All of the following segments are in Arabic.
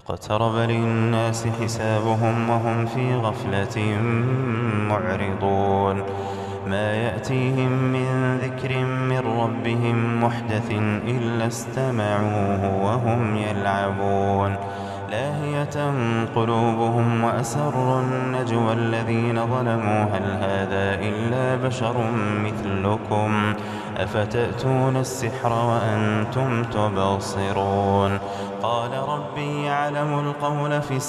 اقترب للناس حسابهم وهم في غفلة معرضون ما يأتيهم من ذكر من ربهم محدث إلا استمعوه وهم يلعبون لاهية قلوبهم وأسروا النجوى الذين ظلموا هل هذا إلا بشر مثلكم أفتأتون السحر وأنتم تبصرون قال ربي يعلم القول في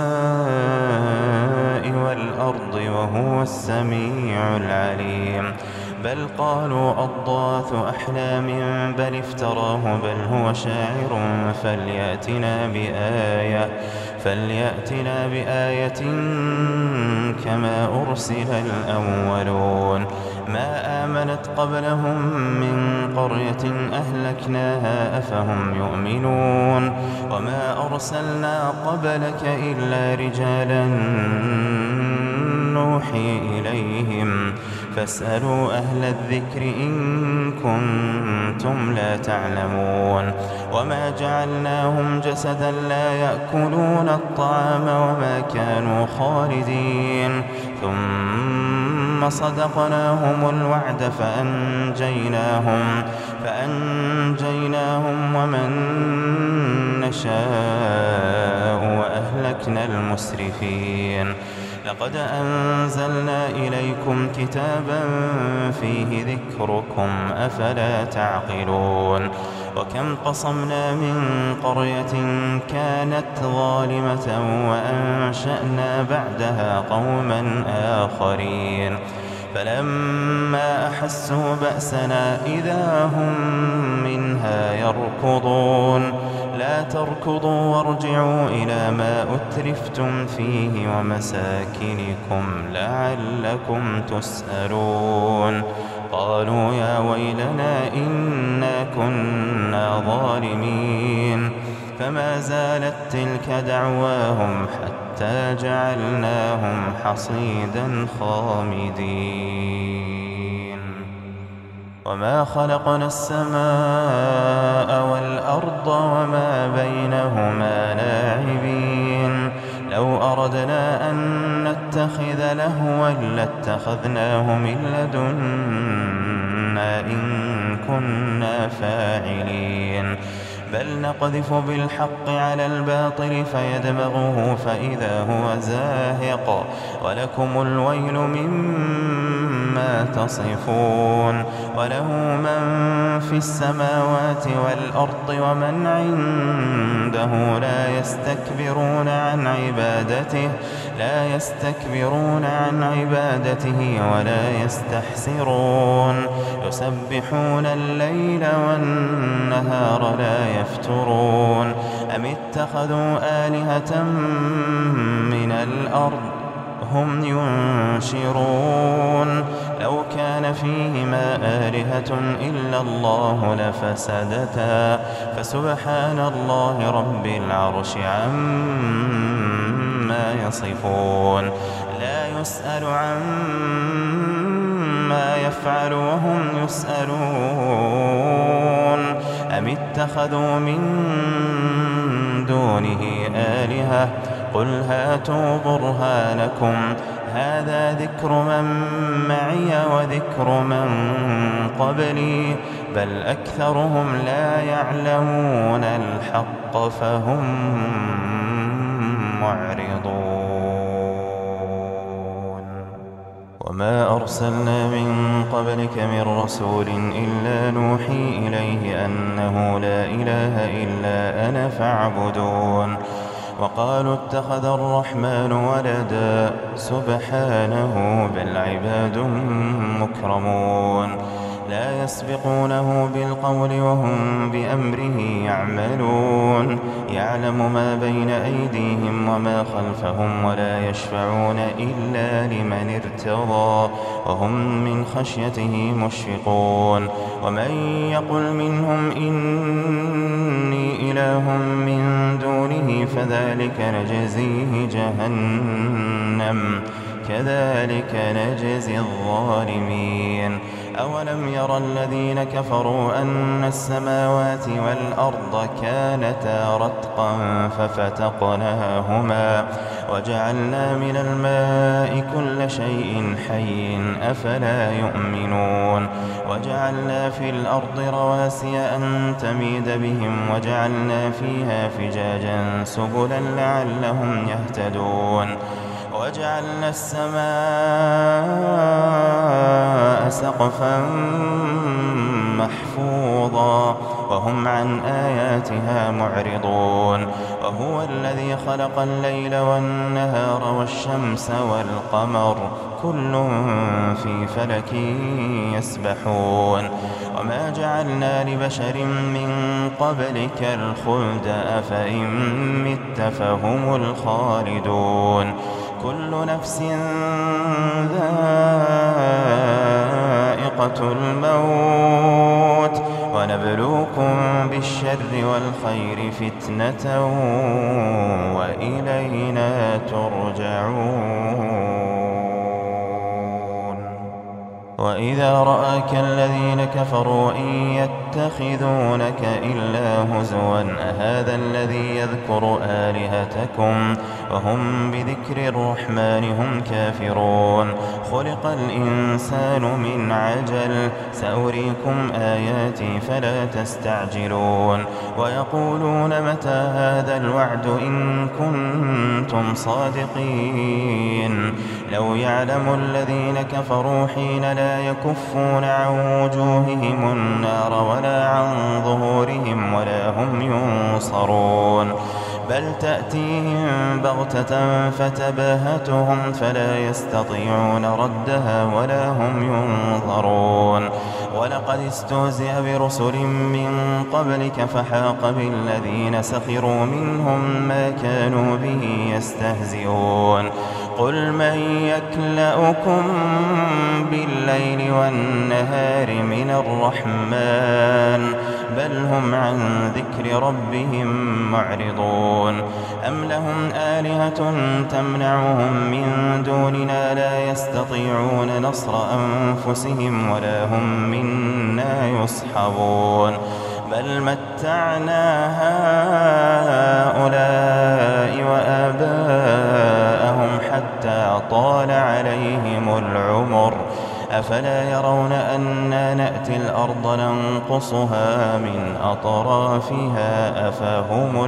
السماء والأرض وهو السميع العليم بل قالوا أضغاث أحلام بل افتراه بل هو شاعر فليأتنا بآية كما أرسل الأولون ما آمنت قبلهم من قرية أهلكناها أفهم يؤمنون وما أرسلنا قبلك إلا رجالا نوحي إليهم فاسألوا أهل الذكر إن كنتم لا تعلمون وما جعلناهم جسدا لا يأكلون الطعام وما كانوا خالدين ثم صدقناهم الوعد فأنجيناهم ومن نشاء وأهلكنا المسرفين لقد أنزلنا إليكم كتابا فيه ذكركم أفلا تعقلون وكم قصمنا من قرية كانت ظالمة وأنشأنا بعدها قوما آخرين فلما أحسوا بأسنا إذا هم منها يركضون لا تركضوا وارجعوا إلى ما أترفتم فيه ومساكنكم لعلكم تسألون قالوا يا ويلنا إنا كنا ظالمين فما زالت تلك دعواهم حتى جعلناهم حصيدا خامدين وما خلقنا السماء والأرض وما بينهما لاعبين لو أردنا أن نتخذ لهوا لاتخذناه من لدنا إن كنا فاعلين بل نقذف بالحق على الباطل فيدمغه فإذا هو زاهق ولكم الويل مما تصفون وله من في السماوات والأرض ومن عنده لا يستكبرون عن عبادته ولا يستحسرون يسبحون الليل والنهار لا يفترون أم اتخذوا آلهة من الأرض هم ينشرون لو كان فيهما آلهة إلا الله لفسدتا فسبحان الله رب العرش عما يصفون لا يسأل عما يفعل وهم يسألون أم اتخذوا من دونه آلهة قل هاتوا برهانكم هذا ذكر من معي وذكر من قبلي بل أكثرهم لا يعلمون الحق فهم معرضون وما أرسلنا من قبلك من رسول إلا نوحي إليه أنه لا إله إلا أنا فاعبدون وقالوا اتخذ الرحمن ولدا سبحانه بل عباد مكرمون لا يسبقونه بالقول وهم بأمره يعملون يعلم ما بين أيديهم وما خلفهم ولا يشفعون إلا لمن ارتضى وهم من خشيته مشفقون ومن يقل منهم إني إله من دونه فذلك نجزيه جهنم كذلك نجزي الظالمين أولم ير الذين كفروا أن السماوات والأرض كانتا رتقا ففتقناهما وجعلنا من الماء كل شيء حي أفلا يؤمنون وجعلنا في الأرض رواسي أن تميد بهم وجعلنا فيها فجاجا سبلا لعلهم يهتدون وجعلنا السماء سقفا محفوظا وهم عن آياتها معرضون وهو الذي خلق الليل والنهار والشمس والقمر كل في فلك يسبحون وما جعلنا لبشر من قبلك الخلد أفإن مت فهم الخالدون كل نفس ذائقة الموت ونبلوكم بالشر والخير فتنة وإلينا ترجعون وإذا رآك الذين كفروا إن يتخذونك إلا هزوا أهذا الذي يذكر آلهتكم وهم بذكر الرحمن هم كافرون خلق الإنسان من عجل سأريكم آياتي فلا تستعجلون ويقولون متى هذا الوعد إن كنتم صادقين لو يعلم الذين كفروا حين لا يكفون عن وجوههم النار ولا عن ظهورهم ولا هم ينصرون بل تأتيهم بغتة فتباهتهم فلا يستطيعون ردها ولا هم ينظرون ولقد استهزئ برسل من قبلك فحاق بالذين سخروا منهم ما كانوا به يستهزئون قل من يكلؤكم بالليل والنهار من الرحمن بل هم عن ذكر ربهم معرضون أم لهم آلهة تمنعهم من دوننا لا يستطيعون نصر أنفسهم ولا هم منا يصحبون بل متعنا هؤلاء وآباءهم حتى طال عليهم العمر أفلا يرون أنا نأتي الأرض ننقصها من أطرافها أفهم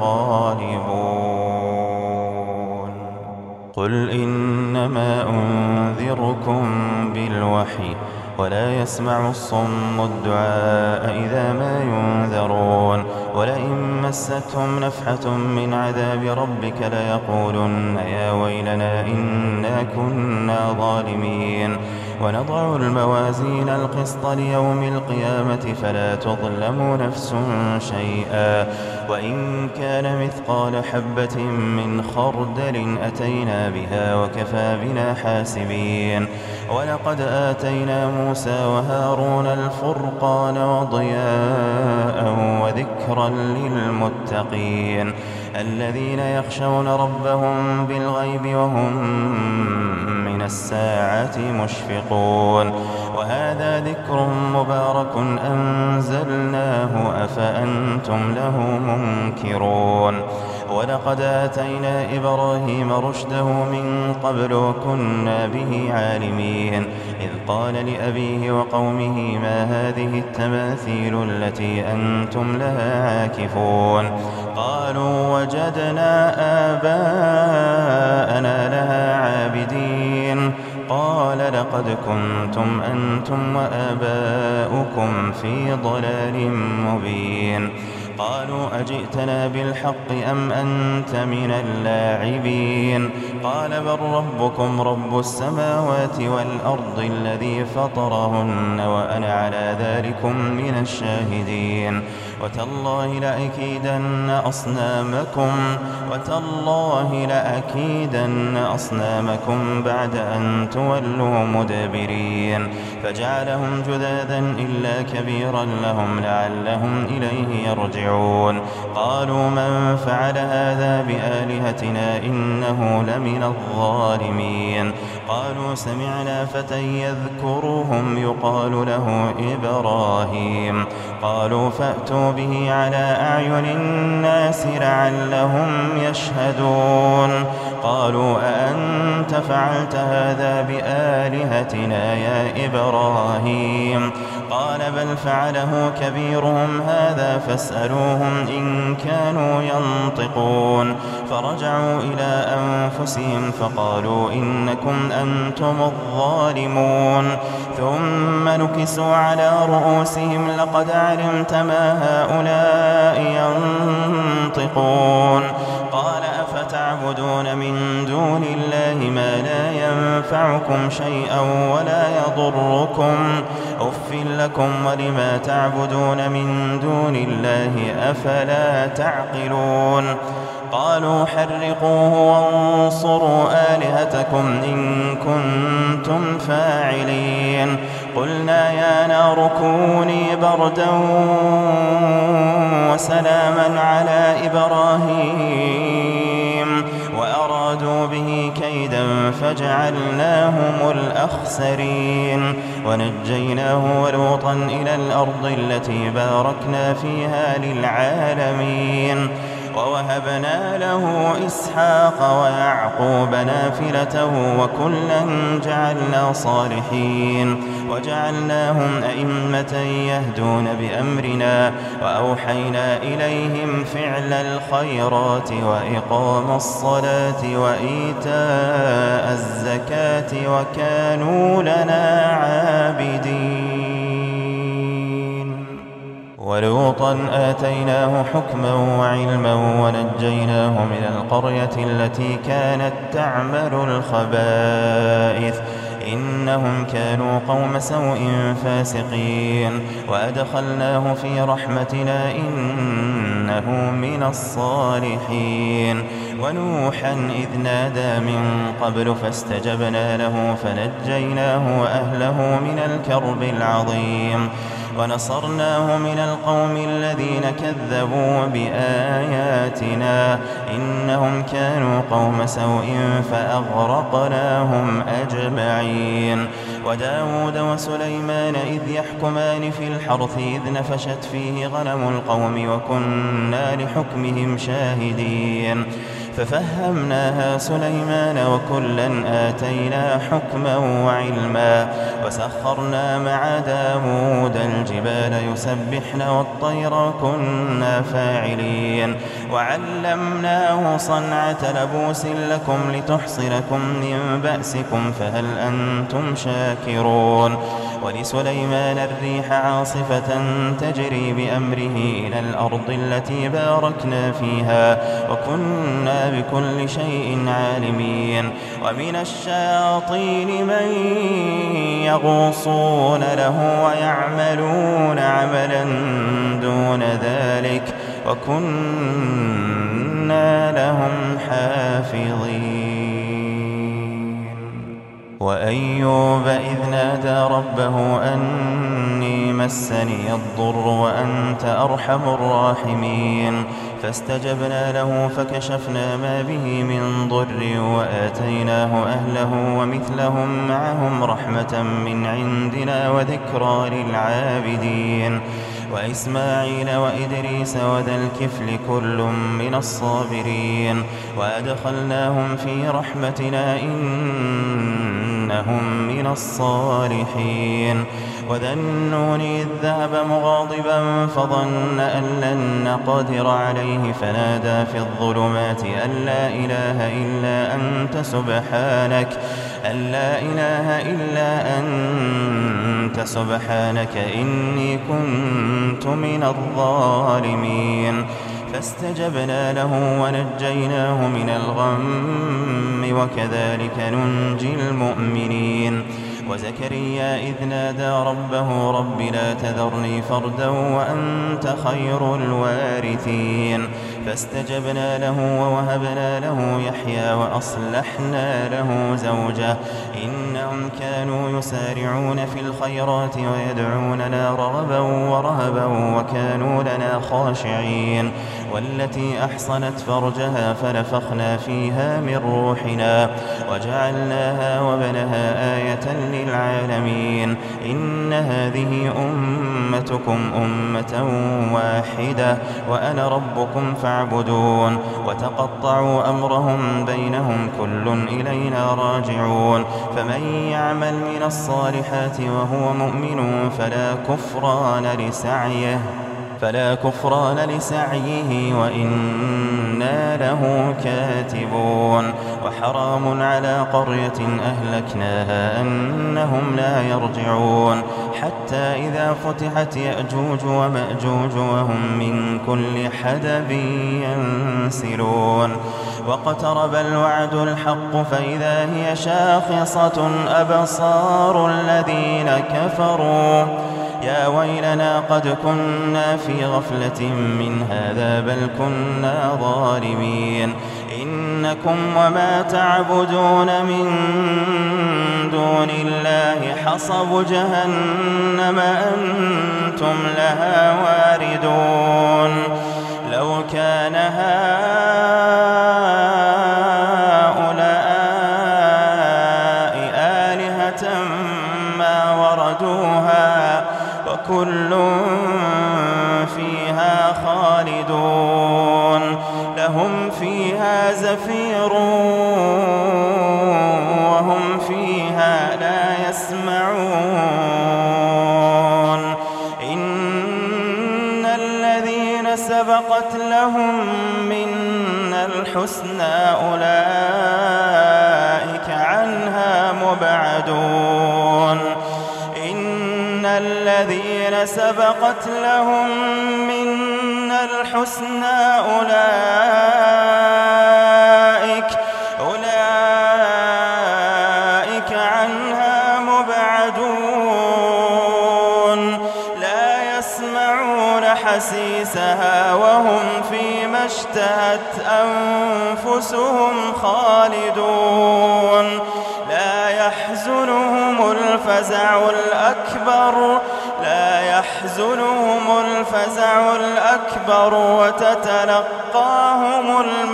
الغالبون قل إنما أنذركم بالوحي ولا يسمع الصم الدعاء إذا ما ينذرون ولئن مستهم نفحة من عذاب ربك ليقولن يا ويلنا إنا كنا ظالمين ونضع الموازين القسط ليوم القيامة فلا تظلم نفس شيئا وإن كان مثقال حبة من خردل أتينا بها وكفى بنا حاسبين ولقد آتينا موسى وهارون الفرقان وضياء وذكرا للمتقين الذين يخشون ربهم بالغيب وهم من الساعة مشفقون وهذا ذكر مبارك أنزلناه أفأنتم له منكرون ولقد آتينا إبراهيم رشده من قبل وكنا به عالمين إذ قال لأبيه وقومه ما هذه التماثيل التي أنتم لها عاكفون قالوا وجدنا آباءنا لها عابدين قال لقد كنتم أنتم وآباؤكم في ضلال مبين قالوا أجئتنا بالحق أم أنت من اللاعبين قال بل ربكم رب السماوات والأرض الذي فطرهن وأنا على ذلكم من الشاهدين وتالله لأكيدن أصنامكم بعد أن تولوا مدبرين فجعلهم جذاذا إلا كبيرا لهم لعلهم إليه يرجعون يرجعون قالوا من فعل هذا بآلهتنا إنه لمن الظالمين قالوا سمعنا فتى يذكرهم يقال له إبراهيم قالوا فأتوا به على أعين الناس لعلهم يشهدون قالوا أأنت فعلت هذا بآلهتنا يا إبراهيم قال بل فعله كبيرهم هذا فاسألوهم إن كانوا ينطقون فرجعوا إلى أنفسهم فقالوا إنكم أنتم الظالمون ثم نكسوا على رؤوسهم لقد علمت ما هؤلاء ينطقون قال أفتعبدون من دون الله ما لا ينفعكم شيئا ولا يضركم أف لكم ولما تعبدون من دون الله أفلا تعقلون قالوا حرقوه وانصروا آلهتكم إن كنتم فاعلين قلنا يا نار كوني بردا وسلاما على إبراهيم وأرادوا به كيدا فجعلناهم الأخسرين ونجيناه ولوطا إلى الأرض التي باركنا فيها للعالمين ووهبنا له إسحاق ويعقوب نافلة وكلا جعلنا صالحين وجعلناهم أئمة يهدون بأمرنا وأوحينا إليهم فعل الخيرات وإقام الصلاة وإيتاء الزكاة وكانوا لنا عابدين ولوطا آتيناه حكما وعلما ونجيناه من القرية التي كانت تعمل الخبائث إنهم كانوا قوم سوء فاسقين وأدخلناه في رحمتنا إنه من الصالحين ونوحا إذ نادى من قبل فاستجبنا له فنجيناه وأهله من الكرب العظيم ونصرناه من القوم الذين كذبوا بآياتنا إنهم كانوا قوم سوء فأغرقناهم أجمعين وداود وسليمان إذ يحكمان في الحرث إذ نفشت فيه غنم القوم وكنا لحكمهم شاهدين ففهمناها سليمان وكلا آتينا حكما وعلما وسخرنا مع داود الجبال يسبحن والطير وكنا فاعلين وعلمناه صنعة لبوس لكم لتحصنكم من بأسكم فهل أنتم شاكرون ولسليمان الريح عاصفة تجري بأمره إلى الأرض التي باركنا فيها وكنا بكل شيء عالمين ومن الشياطين من يغوصون له ويعملون عملا دون ذلك وكنا لهم حافظين وأيوب إذ نادى ربه أني مسني الضر وأنت أرحم الراحمين فاستجبنا له فكشفنا ما به من ضر وآتيناه أهله ومثلهم معهم رحمة من عندنا وذكرى للعابدين وإسماعيل وإدريس وذا الكفل كل من الصابرين وأدخلناهم في رحمتنا إنهم من الصالحين وذا النون إذ ذهب مغاضبا فظن أن لن نقدر عليه فنادى في الظلمات أن لا إله إلا أنت سبحانك سبحانك إني كنت من الظالمين فاستجبنا له ونجيناه من الغم وكذلك ننجي المؤمنين وزكريا إذ نادى ربه رب لا تذرني فردا وأنت خير الوارثين فاستجبنا له ووهبنا له يحيى وأصلحنا له زوجه إنهم كانوا يسارعون في الخيرات ويدعوننا رغبا ورهبا وكانوا لنا خاشعين والتي أحصنت فرجها فنفخنا فيها من روحنا وجعلناها وابنها آية للعالمين إن هذه أمتكم أمة واحدة وأنا ربكم فاعبدون وتقطعوا أمرهم بينهم كل إلينا راجعون فمن يعمل من الصالحات وهو مؤمن فلا كفران لسعيه وإنا له كاتبون وحرام على قرية أهلكناها أنهم لا يرجعون حتى إذا فتحت يأجوج ومأجوج وهم من كل حدب ينسلون واقترب الوعد الحق فإذا هي شاخصة أبصار الذين كفروا يا ويلنا قد كنا في غفلة من هذا بل كنا ظالمين إنكم وما تعبدون من دون الله حصب جهنم أنتم لها واردون لو كان هؤلاء آلهة ما وردوها وكل فيها خالدون لهم فيها زفير وهم فيها لا يسمعون إن الذين سبقت لهم منا الحسنى أولئك عنها مبعدون الذين سبقت لهم منا الحسنى أولئك عنها مبعدون لا يسمعون حسيسها وهم فيما اشتهت أنفسهم خالدون لا يحزنهم الفزع الأكبر وتتلقاهم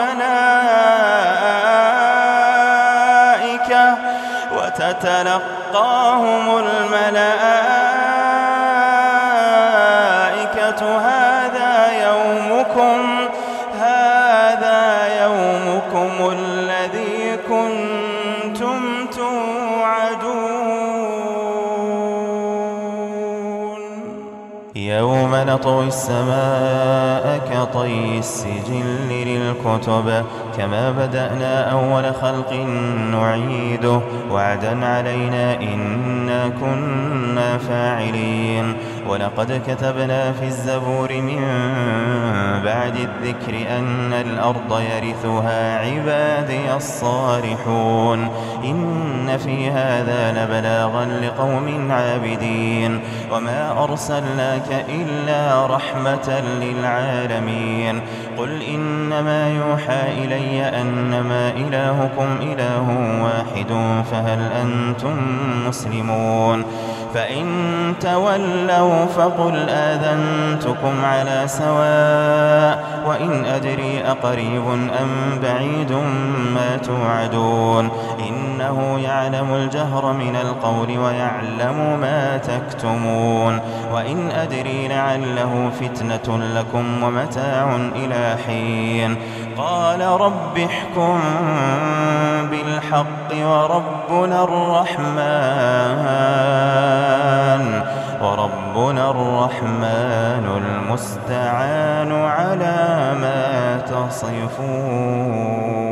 الملائكة هذا يومكم الذي كنتم توعدون يوم نطوي السماء كطي السجل للكتب كما بدأنا أول خلق نعيده وعدا علينا إنا كنا فاعلين ولقد كتبنا في الزبور من بعد الذكر أن الأرض يرثها عبادي الصالحون إن في هذا لبلاغا لقوم عابدين وما أرسلناك إلا رحمة للعالمين قل إنما يوحى إلي أنما إلهكم إله واحد فهل أنتم مسلمون فإن تولوا فقل آذنتكم على سواء وإن أدري أقريب أم بعيد ما توعدون إنه يعلم الجهر من القول ويعلم ما تكتمون وإن أدري لعله فتنة لكم ومتاع إلى حين قال رب احكم بالحق وربنا الرحمن المستعان على ما تصفون